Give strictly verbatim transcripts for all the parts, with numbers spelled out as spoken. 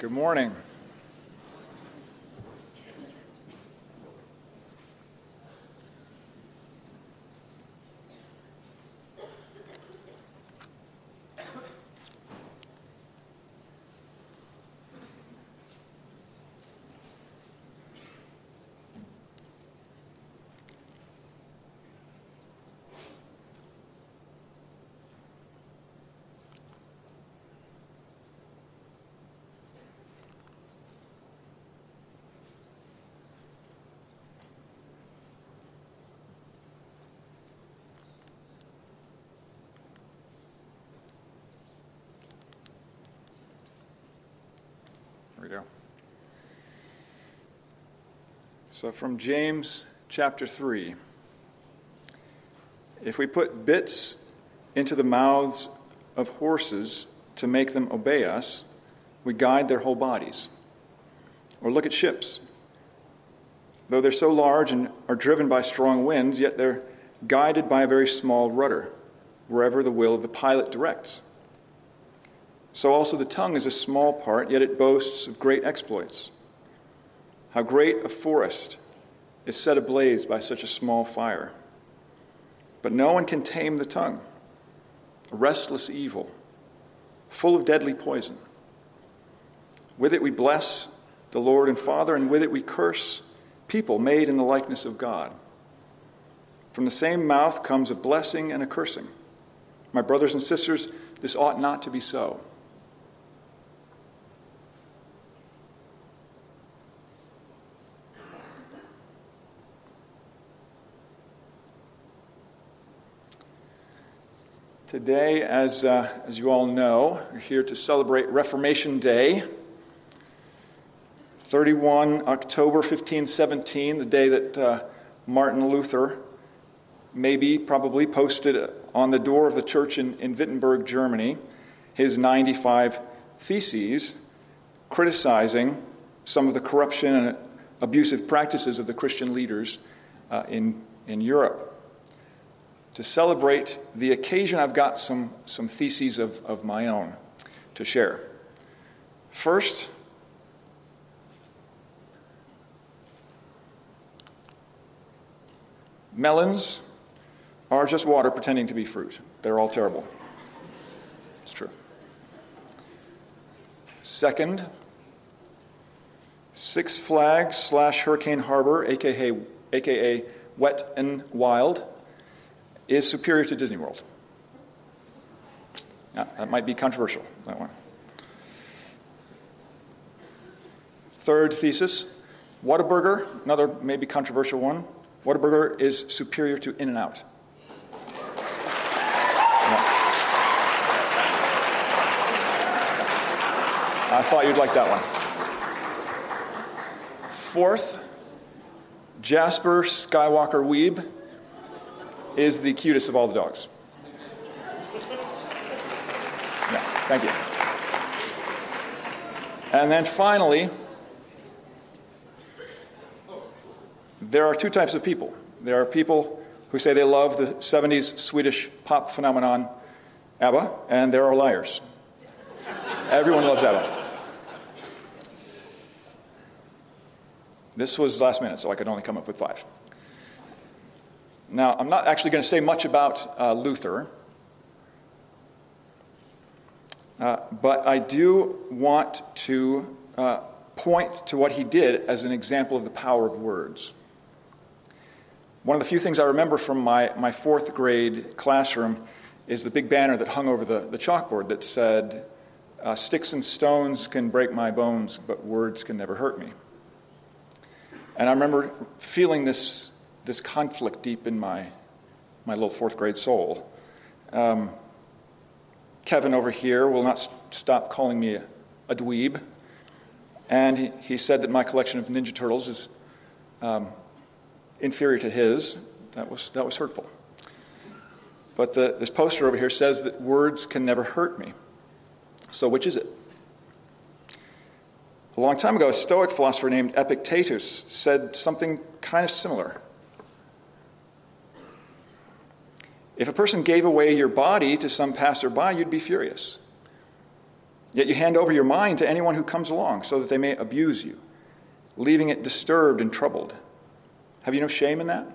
Good morning. There we go. So from James chapter three, if we put bits into the mouths of horses to make them obey us, we guide their whole bodies. Or look at ships. Though they're so large and are driven by strong winds, yet they're guided by a very small rudder, wherever the will of the pilot directs. So also the tongue is a small part, yet it boasts of great exploits. How great a forest is set ablaze by such a small fire. But no one can tame the tongue, a restless evil, full of deadly poison. With it we bless the Lord and Father, and with it we curse people made in the likeness of God. From the same mouth comes a blessing and a cursing. My brothers and sisters, this ought not to be so. Today, as uh, as you all know, we're here to celebrate Reformation Day, thirty-first October fifteen seventeen, the day that uh, Martin Luther maybe, probably, posted on the door of the church in, in Wittenberg, Germany, his ninety-five theses criticizing some of the corruption and abusive practices of the Christian leaders uh, in, in Europe. To celebrate the occasion, I've got some, some theses of, of my own to share. First, melons are just water pretending to be fruit. They're all terrible. It's true. Second, Six Flags slash Hurricane Harbor, aka, aka Wet and Wild, is superior to Disney World. Yeah, that might be controversial, that one. Third thesis, Whataburger, another maybe controversial one. Whataburger is superior to In-N-Out. Yeah. I thought you'd like that one. Fourth, Jasper Skywalker Weeb is the cutest of all the dogs. Yeah, thank you. And then finally, there are two types of people. There are people who say they love the seventies Swedish pop phenomenon ABBA, and there are liars. Everyone loves ABBA. This was last minute, so I could only come up with five. Now, I'm not actually going to say much about uh, Luther, uh, but I do want to uh, point to what he did as an example of the power of words. One of the few things I remember from my, my fourth grade classroom is the big banner that hung over the, the chalkboard that said, uh, "Sticks and stones can break my bones, but words can never hurt me." And I remember feeling this this conflict deep in my my little fourth grade soul. Um, Kevin over here will not st- stop calling me a, a dweeb. And he, he said that my collection of Ninja Turtles is um, inferior to his. That was that was hurtful. But the, this poster over here says that words can never hurt me. So which is it? A long time ago, a Stoic philosopher named Epictetus said something kind of similar. If a person gave away your body to some passerby, you'd be furious. Yet you hand over your mind to anyone who comes along so that they may abuse you, leaving it disturbed and troubled. Have you no shame in that?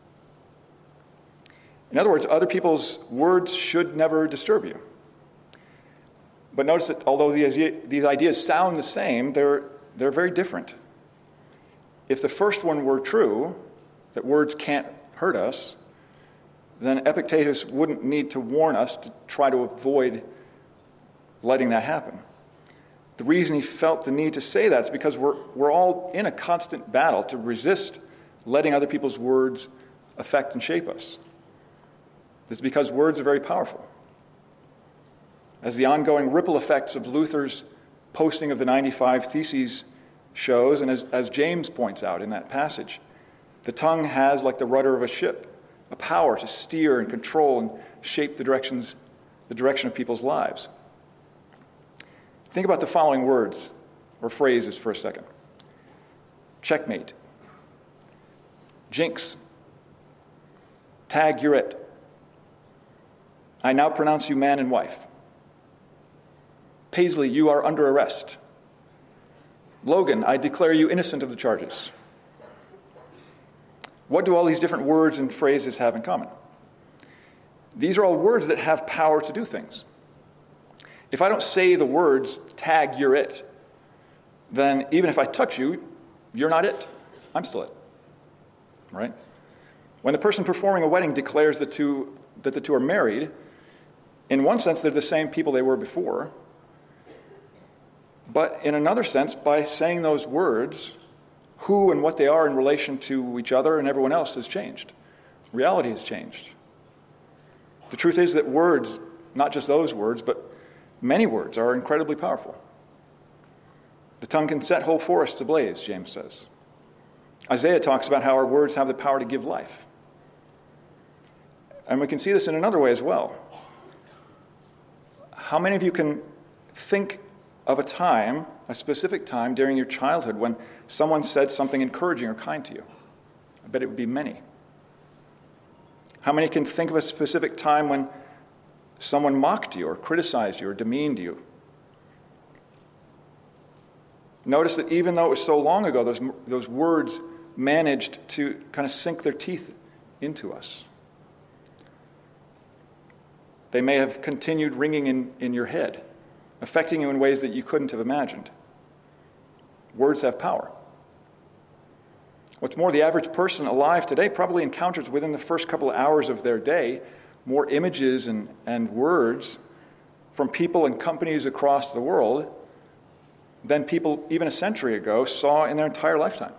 In other words, other people's words should never disturb you. But notice that although these, these ideas sound the same, they're, they're very different. If the first one were true, that words can't hurt us, then Epictetus wouldn't need to warn us to try to avoid letting that happen. The reason he felt the need to say that is because we're, we're all in a constant battle to resist letting other people's words affect and shape us. This is because words are very powerful. As the ongoing ripple effects of Luther's posting of the ninety-five Theses shows, and as, as James points out in that passage, the tongue has, like the rudder of a ship, a power to steer and control and shape the directions, the direction of people's lives. Think about the following words or phrases for a second. Checkmate. Jinx. Tag, you're it. I now pronounce you man and wife. Paisley, you are under arrest. Logan, I declare you innocent of the charges. What do all these different words and phrases have in common? These are all words that have power to do things. If I don't say the words, tag, you're it, then even if I touch you, you're not it. I'm still it. Right? When the person performing a wedding declares the two, that the two are married, in one sense, they're the same people they were before. But in another sense, by saying those words, who and what they are in relation to each other and everyone else has changed. Reality has changed. The truth is that words, not just those words, but many words, are incredibly powerful. The tongue can set whole forests ablaze, James says. Isaiah talks about how our words have the power to give life. And we can see this in another way as well. How many of you can think of a time, a specific time during your childhood when someone said something encouraging or kind to you? I bet it would be many. How many can think of a specific time when someone mocked you or criticized you or demeaned you? Notice that even though it was so long ago, those, those words managed to kind of sink their teeth into us. They may have continued ringing in, in your head, affecting you in ways that you couldn't have imagined. Words have power. What's more, the average person alive today probably encounters within the first couple of hours of their day more images and, and words from people and companies across the world than people even a century ago saw in their entire lifetime.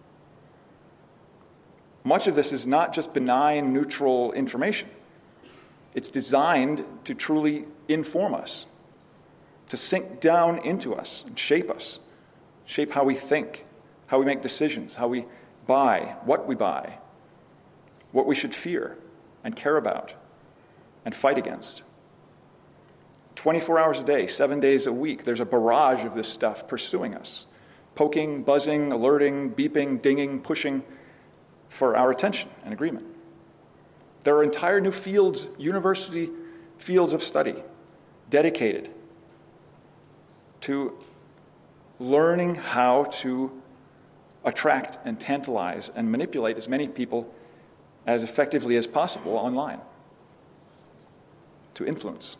Much of this is not just benign, neutral information. It's designed to truly inform us, to sink down into us and shape us, shape how we think, how we make decisions, how we buy, what we buy, what we should fear and care about and fight against. twenty-four hours a day, seven days a week, there's a barrage of this stuff pursuing us, poking, buzzing, alerting, beeping, dinging, pushing for our attention and agreement. There are entire new fields, university fields of study dedicated to learning how to attract and tantalize and manipulate as many people as effectively as possible online, to influence.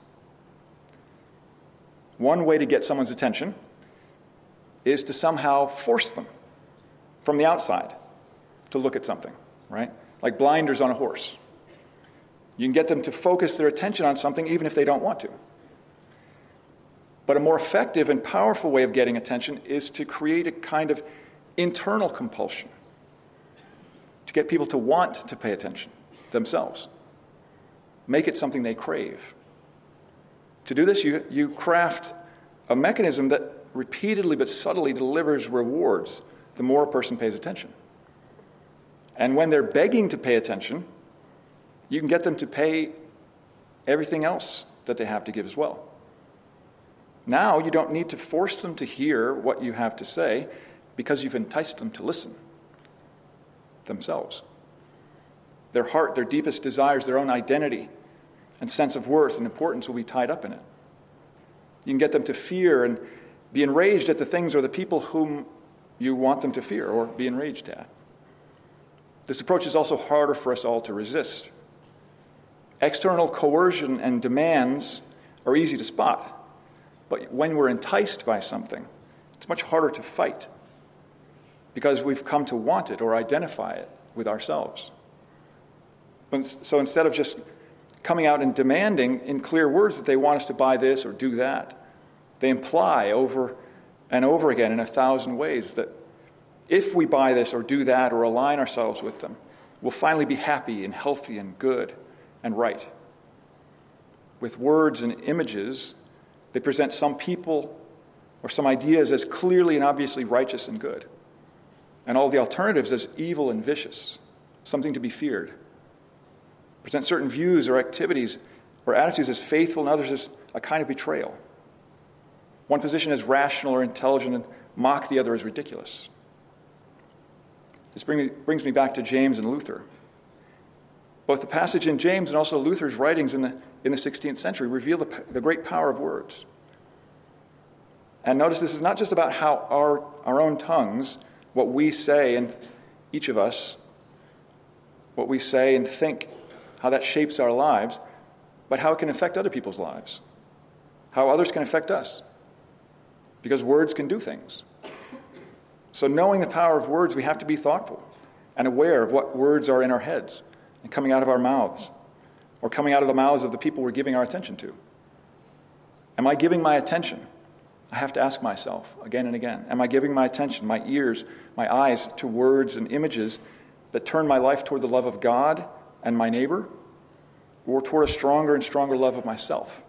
One way to get someone's attention is to somehow force them from the outside to look at something, right? Like blinders on a horse. You can get them to focus their attention on something even if they don't want to. But a more effective and powerful way of getting attention is to create a kind of internal compulsion to get people to want to pay attention themselves. Make it something they crave. To do this, you, you craft a mechanism that repeatedly but subtly delivers rewards the more a person pays attention. And when they're begging to pay attention, you can get them to pay everything else that they have to give as well. Now you don't need to force them to hear what you have to say because you've enticed them to listen themselves. Their heart, their deepest desires, their own identity and sense of worth and importance will be tied up in it. You can get them to fear and be enraged at the things or the people whom you want them to fear or be enraged at. This approach is also harder for us all to resist. External coercion and demands are easy to spot, but when we're enticed by something, it's much harder to fight because we've come to want it or identify it with ourselves. So instead of just coming out and demanding in clear words that they want us to buy this or do that, they imply over and over again in a thousand ways that if we buy this or do that or align ourselves with them, we'll finally be happy and healthy and good and right. With words and images, they present some people or some ideas as clearly and obviously righteous and good, and all the alternatives as evil and vicious, something to be feared. Present certain views or activities or attitudes as faithful and others as a kind of betrayal. One position as rational or intelligent and mock the other as ridiculous. This bring, brings me back to James and Luther. Both the passage in James and also Luther's writings in the, in the sixteenth century reveal the, the great power of words. And notice this is not just about how our, our own tongues, what we say, and each of us, what we say and think, how that shapes our lives, but how it can affect other people's lives, how others can affect us, because words can do things. So knowing the power of words, we have to be thoughtful and aware of what words are in our heads and coming out of our mouths, or coming out of the mouths of the people we're giving our attention to. Am I giving my attention? I have to ask myself again and again, am I giving my attention, my ears, my eyes to words and images that turn my life toward the love of God and my neighbor, or toward a stronger and stronger love of myself?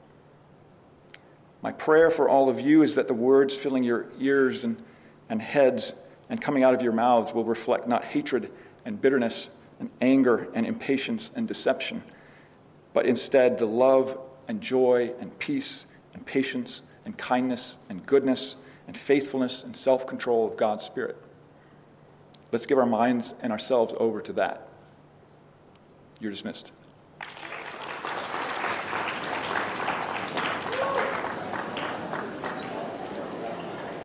My prayer for all of you is that the words filling your ears and, and heads and coming out of your mouths will reflect not hatred and bitterness and anger and impatience and deception, but instead the love and joy and peace and patience and kindness and goodness and faithfulness and self-control of God's Spirit. Let's give our minds and ourselves over to that. You're dismissed.